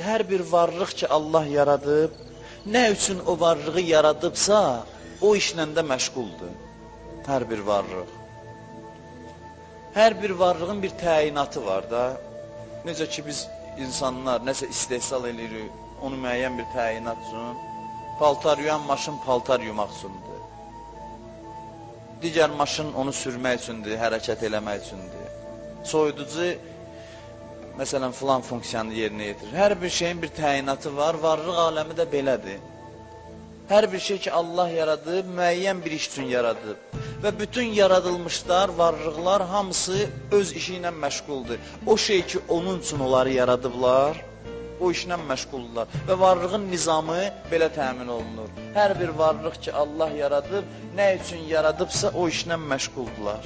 hər bir varlıq ki Allah yaradıb, nə üçün o varlığı yaradıbsa, o işlə də məşğuldur. Hər bir varlıq. Hər bir varlığın bir təyinatı var da. Necə ki biz insanlar nəsə istehsal edirik, onu müəyyən bir təyinat üçün. Paltar yuyan maşın paltar yumaq üçündür. Digər maşın onu sürmək üçündür, hərəkət eləmək üçündür. Soyuducu, məsələn, filan funksiyanı yerinə yetirir. Hər bir şeyin bir təyinatı var, varlıq aləmi də belədir. Hər bir şey ki Allah yaradıb, müəyyən bir iş üçün yaradıb. Və bütün yaradılmışlar, varlıqlar hamısı öz işi ilə məşğuldur. O şey ki onun üçün onları yaradıblar, o işlə məşğuldurlar. Və varlığın nizamı belə təmin olunur. Hər bir varlıq ki Allah yaradıb, nə üçün yaradıbsa o işlə məşğuldurlar.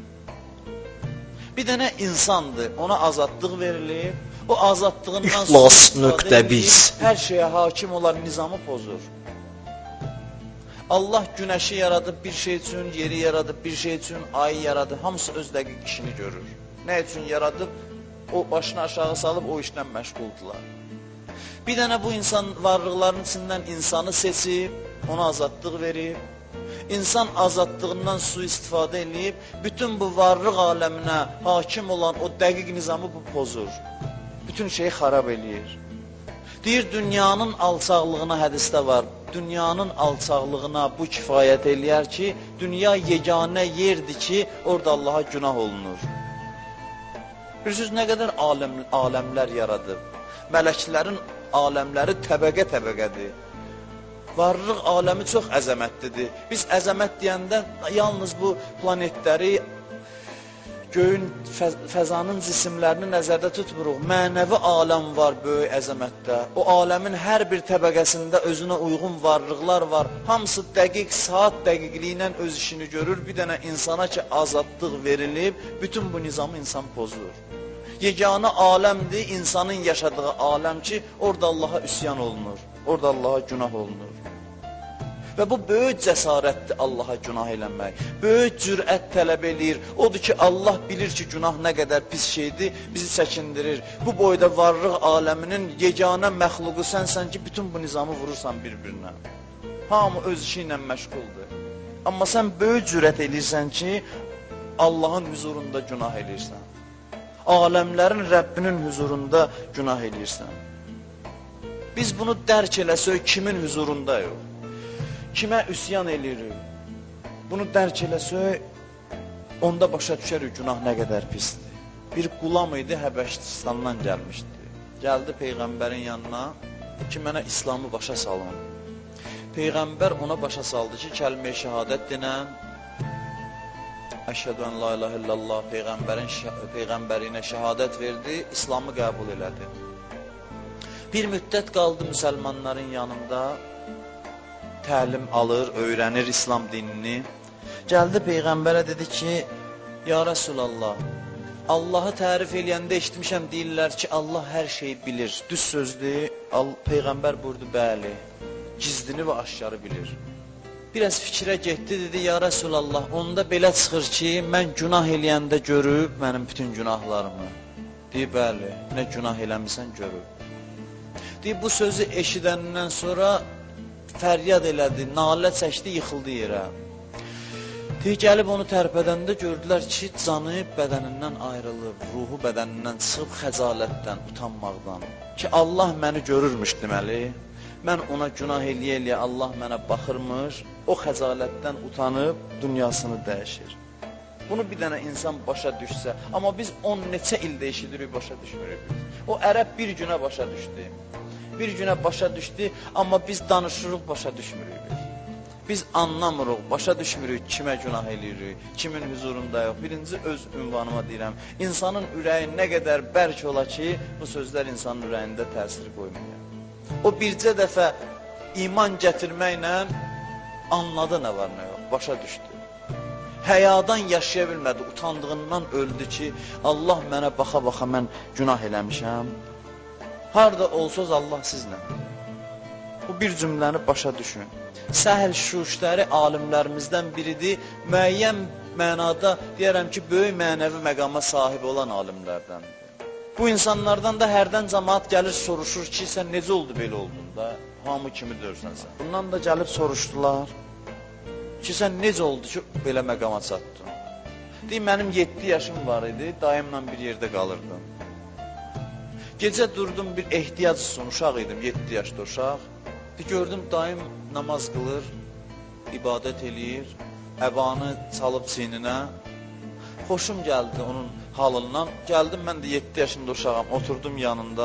Bir dənə insandır, ona azadlıq verilir. O azadlığından İxlas.biz hər şeyə hakim olan nizamı pozur. Allah günəşi yaradıb bir şey üçün, yeri yaradıb bir şey üçün, ayı yaradıb, hamısı öz dəqiq işini görür. Nə üçün yaradıb, o başını aşağı salıb o işlə məşğuldular. Bir dənə bu insan varlıqların içindən insanı seçib, ona azadlıq verib, İnsan azadlığından sui-istifadə eləyib, bütün bu varlıq aləminə hakim olan o dəqiq nizamı bu pozur. Bütün şeyi xarab eləyir. Deyir, dünyanın alçaqlığına hədisdə var, dünyanın alçaqlığına bu kifayət eləyər ki, dünya yeganə yerdir ki, orada Allaha günah olunur. Bilirsiniz, nə qədər aləmlər yaradıb, mələklərin aləmləri təbəqə-təbəqədir. Varlıq aləmi çox əzəmətlidir. Biz əzəmət deyəndə yalnız bu planetləri, göyün, fəzanın cisimlərini nəzərdə tutmuruq. Mənəvi aləm var böyük əzəmətdə. O aləmin hər bir təbəqəsində özünə uyğun varlıqlar var. Hamısı dəqiq, saat dəqiqliyi ilə öz işini görür. Bir dənə insana ki azadlıq verilib, bütün bu nizamı insan pozur. Yeganə aləmdir, insanın yaşadığı aləm ki, orada Allaha üsyan olunur, orada Allaha günah olunur. Və bu böyük cəsarətdir Allaha günah eləmək, böyük cürət tələb eləyir. Odur ki, Allah bilir ki, günah nə qədər pis şeydir, bizi çəkindirir. Bu boyda varlıq aləminin yeganə məxluqu sənsən ki, bütün bu nizamı vurursan bir-birinə. Hamı öz işi ilə məşğuldur. Amma sən böyük cürət eləyirsən ki, Allahın huzurunda günah eləyirsən. Aləmlərin Rəbbinin huzurunda günah eləyirsən. Biz bunu dərk eləsək kimin huzurundayıq? Kimə üsyan eləyirik? Bunu dərk eləsək, onda başa düşərik günah nə qədər pisdir. Bir qulam idi, Həbəşistandan gəlmişdi. Gəldi Peyğəmbərin yanına ki, mənə İslamı başa salın. Peyğəmbər ona başa saldı ki, kəlmə-i şəhadət dinən, Əşhədü ən la ilahə illallah, Peyğəmbərinə şəhadət verdi, İslamı qəbul elədi. Bir müddət qaldı müsəlmanların yanında, təlim alır, öyrənir İslam dinini. Gəldi Peyğəmbərə dedi ki, ya Rəsulallah, Allahı tərif eləyəndə eşitmişəm, deyirlər ki, Allah hər şeyi bilir. Düz sözdür, Peyğəmbər buyurdu, bəli, gizlini və aşkarı bilir. Biraz fikrə getdi, dedi, ya Rəsulallah, onda belə çıxır ki, mən günah eləyəndə görüb mənim bütün günahlarımı. Deyir, bəli, nə günah eləmirsən görüb. Deyir, bu sözü eşidəndən sonra fəryad elədi, nalə çəkdi, yıxıldı yerə. Deyir, gəlib onu tərpədəndə gördülər ki, canı bədənindən ayrılıb, ruhu bədənindən çıxıb xəcalətdən, utanmaqdan. Ki, Allah məni görürmüş deməli. Mən ona günah eləyə-eləyə Allah mənə baxırmış, o xəcalətdən utanıb dünyasını dəyişir. Bunu bir dənə insan başa düşsə, amma biz 10 neçə ildə eşidirik, başa düşmürük. O ərəb bir günə başa düşdü. Bir günə başa düşdü, amma biz danışırıq, başa düşmürük. Biz anlamırıq, başa düşmürük, kimə günah eləyirik, kimin huzurundayıq. Birinci öz ünvanıma deyirəm, insanın ürəyi nə qədər bərk ola ki, bu sözlər insanın ürəyində təsir qoymuyor. O bircə dəfə iman gətirməklə anladı nə var nə yox, başa düşdü. Həyadan yaşaya bilmədi, utandığından öldü ki, Allah mənə baxa-baxa mən günah eləmişəm. Harada olsaz Allah sizlə. Bu bir cümləni başa düşün. Səhl Şuştəri alimlərimizdən biridir, müəyyən mənada deyərəm ki, böyük mənəvi məqama sahib olan alimlərdəndir. Bu insanlardan da hərdən cəmaat gəlir, soruşur ki, sən necə oldu belə oldun da, hamı kimi dörsən sən. Bundan da gəlib soruşdular ki, sən necə oldu ki, belə məqama çatdın. Deyim, mənim 7 yaşım var idi, dayımla bir yerdə qalırdım. Gecə durdum, bir ehtiyac üçün, uşaq idim, 7 yaşda uşaq. Gördüm, dayım namaz qılır, ibadət eləyir, əbanı çalıb çiyninə. Xoşum gəldi onun halından. Gəldim, mən də 7 yaşında uşağım, oturdum yanında.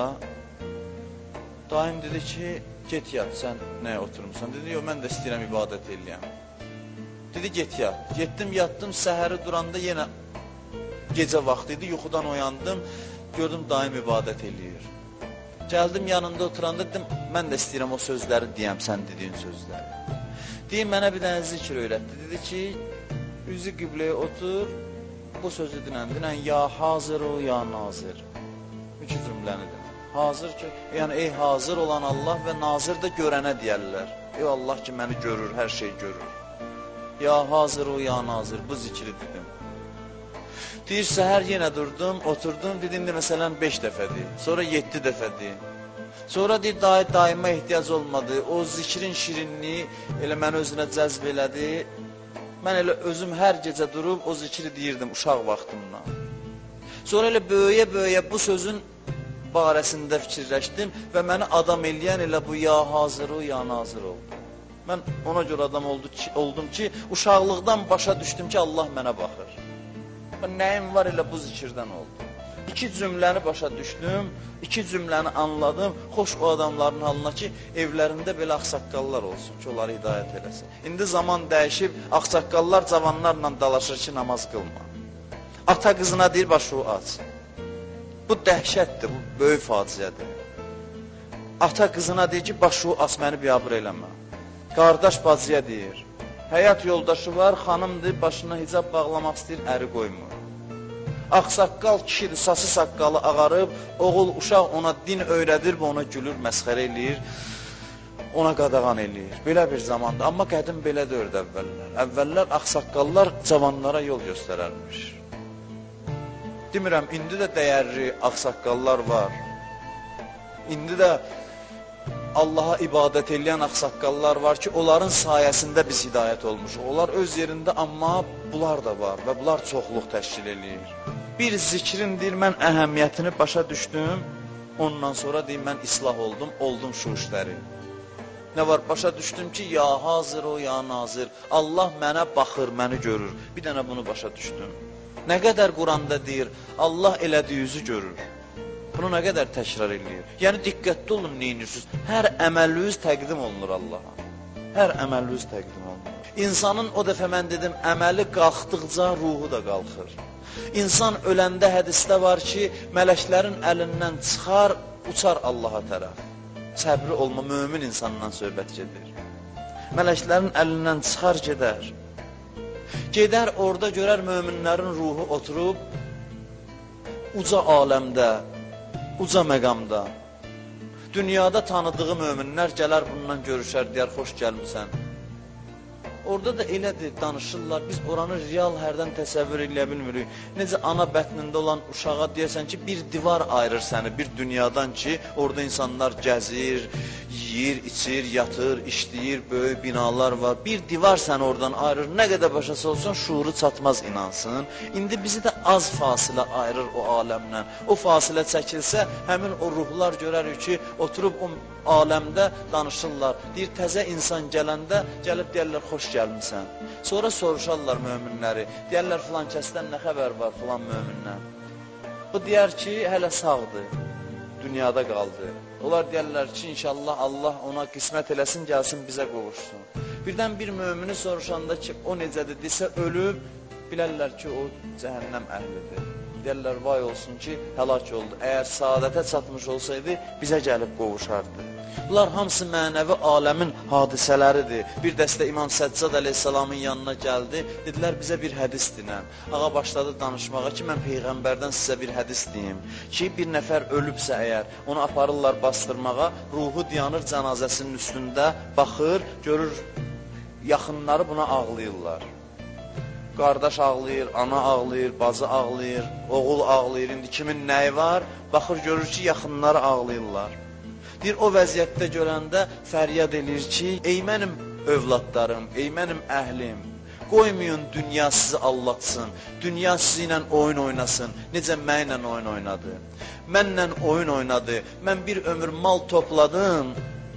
Dayım dedi ki, get yat, sən nəyə oturmuşsan? Dedi, yox, mən də istəyirəm ibadət eləyəm. Dedi, get yat. Getdim, yatdım, səhəri duranda yenə gecə vaxtı idi, yuxudan oyandım, gördüm, dayım ibadət eləyir. Gəldim, yanında oturanda dedim, mən də istəyirəm o sözləri deyəm, sən dediyin sözləri. Deyim, mənə bir dənə zikr öyrətdi. Dedi ki, üzü qibləyə otur, bu sözü dinən, ya hazır o, ya nazir. 2 cümləni dinən. Hazır ki, yəni ey hazır olan Allah və nazir də görənə deyərlər. Ey Allah ki, məni görür, hər şey görür. Ya hazır o, ya nazir, bu zikri dedim. Deyir, səhər yenə durdum, oturdum, dedim də məsələn 5 dəfədir, sonra 7 dəfədir. Sonra deyir, daima ehtiyac olmadı, o zikrin şirinliyi elə məni özünə cəzb elədi. Mən elə özüm hər gecə durub o zikri deyirdim uşaq vaxtımdan. Sonra elə böyüyə-böyüyə bu sözün barəsində fikirləşdim və məni adam eləyən elə bu ya hazır o, ya nazir oldu. Mən ona görə adam oldum ki, uşaqlıqdan başa düşdüm ki, Allah mənə baxır. Nəyim var elə bu zikirdən oldu. 2 cümləni başa düşdüm, 2 cümləni anladım. Xoş o adamların halına ki, evlərində belə ağsaqqallar olsun ki, onları hidayət eləsin. İndi zaman dəyişib, ağsaqqallar cavanlarla dalaşır ki, namaz qılma. Ata qızına deyir, başı aç. Bu dəhşətdir, bu böyük faciədir. Ata qızına deyir ki, başı aç, məni biabır eləmə. Qardaş bacıya deyir, həyat yoldaşı var, xanımdır, başına hicab bağlamaq istəyir, əri qoymur. Ağsaqqal kişidir, sası saqqalı ağarıb, oğul, uşaq ona din öyrədir və ona gülür, məsxərə eləyir, ona qadağan eləyir. Belə bir zamanda, amma qədim belə deyirdi əvvəllər. Əvvəllər ağsaqqallar cavanlara yol göstərərmiş. Demirəm, indi də dəyərli ağsaqqallar var. İndi də Allaha ibadət eləyən ağsaqqallar var ki, onların sayəsində biz hidayət olmuşuq. Onlar öz yerində, amma bunlar da var və bunlar çoxluq təşkil eləyir. Bir zikrin deyir, mən əhəmiyyətini başa düşdüm, ondan sonra deyir, mən islah oldum şu işləri. Nə var, başa düşdüm ki, ya hazır o, ya nazir, Allah mənə baxır, məni görür. Bir dənə bunu başa düşdüm. Nə qədər Quranda deyir, Allah elədiyinizi görür. Bunu nə qədər təkrar eləyir. Yəni, diqqətli olun, neyinirsiniz? Hər əməliniz təqdim olunur Allaha. Hər əməliniz təqdim olunur. İnsanın, o dəfə mən dedim, əməli qalxdıqca ruhu da qalxır. İnsan öləndə hədisdə var ki, mələklərin əlindən çıxar, uçar Allaha tərəf. Səbri olma, mömin insandan söhbət gedir. Mələklərin əlindən çıxar, gedər. Gedər, orada görər möminlərin ruhu oturub, uca aləmdə, uca məqamda, dünyada tanıdığı möminlər gələr bundan görüşər, deyər, xoş gəlmirsən. Orada da elədir, danışırlar, biz oranı real hərdən təsəvvür eləyə bilmirik. Necə ana bətnində olan uşağa deyəsən ki, bir divar ayırır səni bir dünyadan ki, orada insanlar gəzir, yeyir, içir, yatır, işləyir, böyük binalar var. Bir divar səni oradan ayırır, nə qədər başası olsun, şuuru çatmaz inansın. İndi bizi də az fasilə ayırır o aləmdən. O fasilə çəkilsə, həmin o ruhlar görərik ki, oturub o aləmdə danışırlar. Deyir, təzə insan gələndə gəlib deyərlər, xoş gəlmirsən. Sonra soruşarlar möminləri. Deyərlər, filan kəsdən nə xəbər var filan mömindən. Bu deyər ki, hələ sağdır, dünyada qaldı. Onlar deyərlər ki, inşallah Allah ona qismət eləsin, gəlsin bizə qovuşsun. Birdən bir mömini soruşanda ki, o necədir desə, ölüb, bilərlər ki, o cəhənnəm əhlidir. Deyərlər, vay olsun ki, həlak oldu. Əgər saadətə çatmış olsaydı, bizə gəlib qovuşardı. Bunlar hamısı mənəvi aləmin hadisələridir. Bir dəstə İmam Səccad əleyhissalamın yanına gəldi. Dedilər, bizə bir hədis dinən. Ağa başladı danışmağa ki, mən Peyğəmbərdən sizə bir hədis deyim. Ki, bir nəfər ölübsə əgər, onu aparırlar bastırmağa, ruhu dayanır cənazəsinin üstündə, baxır, görür, yaxınları buna ağlayırlar. qardaş ağlayır, ana ağlayır, bacı ağlayır, oğul ağlayır, indi kimin nəyi var? Baxır, görür ki, yaxınları ağlayırlar. Deyir, o vəziyyətdə görəndə fəryad edir ki, ey mənim övladlarım, ey mənim əhlim, qoymayın dünya sizi allatsın, dünya sizi ilə oyun oynasın, necə mənlə oyun oynadı. Mənlə oyun oynadı, mən bir ömür mal topladım,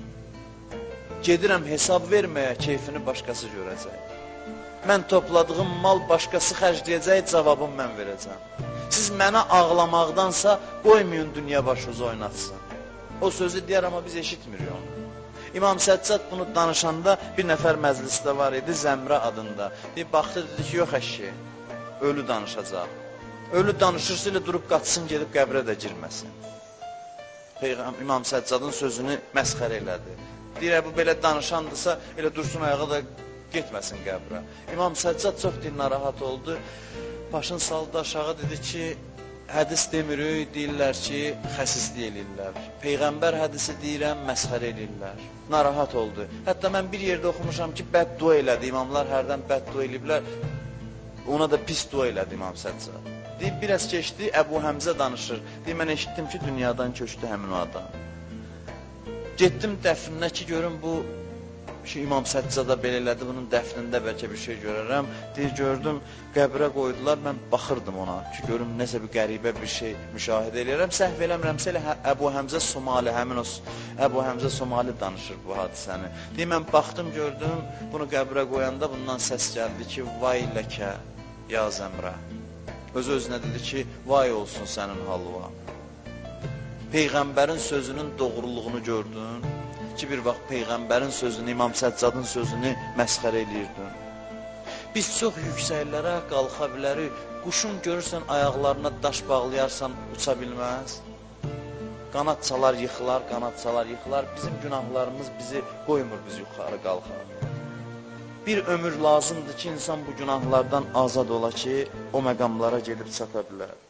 gedirəm hesab verməyə, keyfini başqası görəcək. Mən topladığım mal başqası xərcləyəcək, cavabını mən verəcəm. Siz mənə ağlamaqdansa qoymayın dünya başınızı oynatsın. O sözü deyər, amma biz eşitmirik onu. İmam Səccad bunu danışanda bir nəfər məclisdə var idi, Zəmrə adında. Baxdı, dedi ki, yox əşki, ölü danışacaq. Ölü danışırsa ilə durub qaçsın, gedib qəbrə də girməsin. İmam Səccadın sözünü məsxərə elədi. Deyir, bu belə danışandırsa, elə dursun ayağa da getməsin qəbrə. İmam Səccad çox narahat oldu. Başını saldı aşağı, dedi ki, hədis demirik, deyirlər ki, xəsislik eləyirlər. Peyğəmbər hədisi deyirəm, məsxərə eləyirlər. Narahat oldu. Hətta mən bir yerdə oxumuşam ki, bəddua elədi. İmamlar hərdən bəddua eləyiblər. Ona da pis dua elədi İmam Səccad. Deyib, biraz keçdi, Əbu Həmzə danışır. Deyib, mən eşitdim ki, dünyadan köçdü həmin o adam. Getdim dəfninə ki, görüm bu İmam Səccada belə elədi, bunun dəfnində bəlkə bir şey görərəm. Deyir, gördüm, qəbrə qoydular, mən baxırdım ona ki, görüm, nəsə bir qəribə bir şey müşahidə eləyərəm. Səhv eləmirəmsə elə Əbu Həmzə Somali, həmin o Əbu Həmzə Somali danışır bu hadisəni. Deyir, mən baxdım, gördüm, bunu qəbrə qoyanda bundan səs gəldi ki, vay ləkə, ya Zəmrə. Öz-özünə dedi ki, vay olsun sənin halva. Peyğəmbərin sözünün doğruluğunu gördün ki, bir vaxt Peyğəmbərin sözünü, İmam Səccadın sözünü məsxərə eləyirdin. Biz çox yüksəklərə qalxa bilərik. Quşun görürsən, ayaqlarına daş bağlayarsan, uça bilməz. Qanad çalar, yıxılar, qanad çalar, yıxılar. Bizim günahlarımız bizi qoymur, biz yuxarı qalxaq. Bir ömür lazımdır ki, insan bu günahlardan azad ola ki, o məqamlara gedib çata bilər.